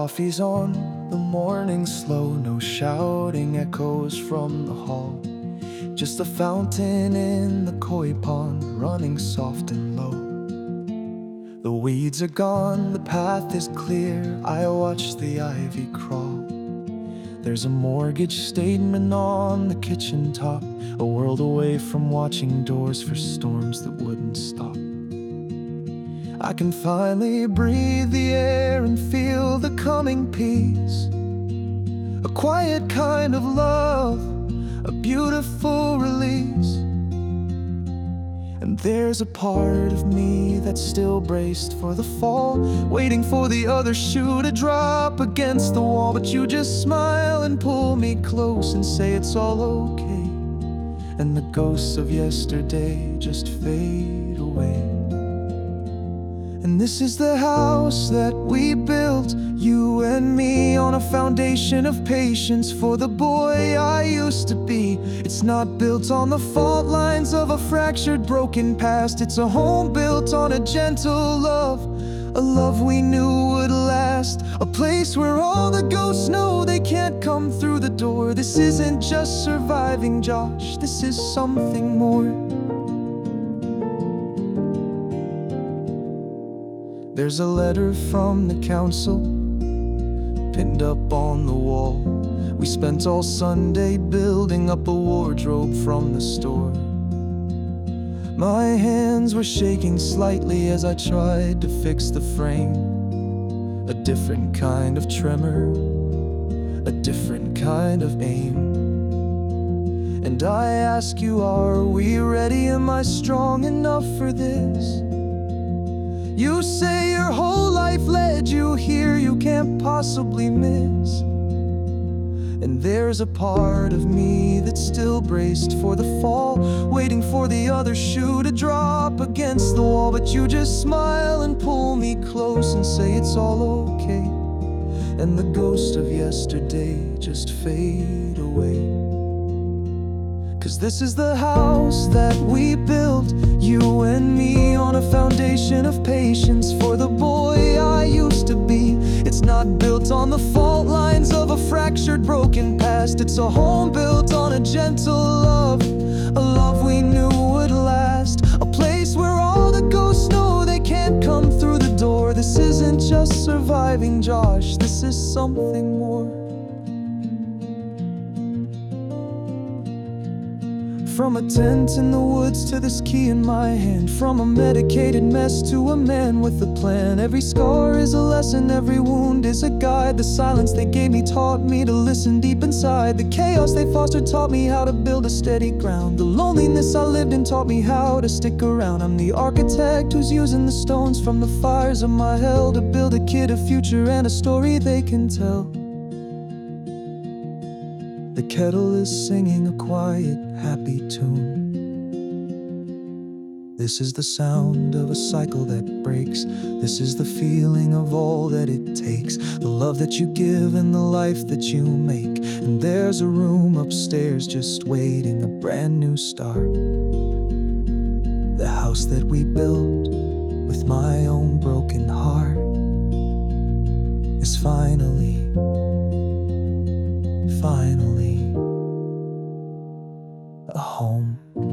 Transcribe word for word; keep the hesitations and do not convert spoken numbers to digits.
coffee's on, the morning's slow, no shouting echoes from the hall. Just a fountain in the koi pond, running soft and low. The weeds are gone, the path is clear, I watch the ivy crawl. There's a mortgage statement on the kitchen top, a world away from watching doors for storms that wouldn't stop. I can finally breathe the air and feel the coming peace. A quiet kind of love, a beautiful release. And there's a part of me that's still braced for the fall, waiting for the other shoe to drop against the wall. But you just smile and pull me close and say it's all okay, and the ghosts of yesterday just fade away. And this is the house that we built, you and me, on a foundation of patience for the boy I used to be. It's not built on the fault lines of a fractured, broken past. It's a home built on a gentle love, a love we knew would last. A place where all the ghosts know they can't come through the door. This isn't just surviving, Josh, this is something more. There's a letter from the council pinned up on the wall. We spent all Sunday building up a wardrobe from the store. My hands were shaking slightly as I tried to fix the frame. A different kind of tremor, a different kind of aim. And I ask you, are we ready? Am I strong enough for this? You say your whole life led you here, you can't possibly miss. And there's a part of me that's still braced for the fall, waiting for the other shoe to drop against the wall. But you just smile and pull me close and say it's all okay, and the ghost of yesterday just fade away. 'Cause this is the house that we built, you and me, on a foundation of patience for the boy I used to be. It's not built on the fault lines of a fractured, broken past. It's a home built on a gentle love, a love we knew would last. A place where all the ghosts know they can't come through the door. This isn't just surviving, Josh, this is something more. From a tent in the woods to this key in my hand, from a medicated mess to a man with a plan. Every scar is a lesson, every wound is a guide. The silence they gave me taught me to listen deep inside. The chaos they fostered taught me how to build a steady ground. The loneliness I lived in taught me how to stick around. I'm the architect who's using the stones from the fires of my hell to build a kid a future and a story they can tell. The kettle is singing a quiet, happy tune. This is the sound of a cycle that breaks. This is the feeling of all that it takes. The love that you give and the life that you make. And there's a room upstairs just waiting, a brand new start. The house that we built with my own broken heart is finally, finally a home.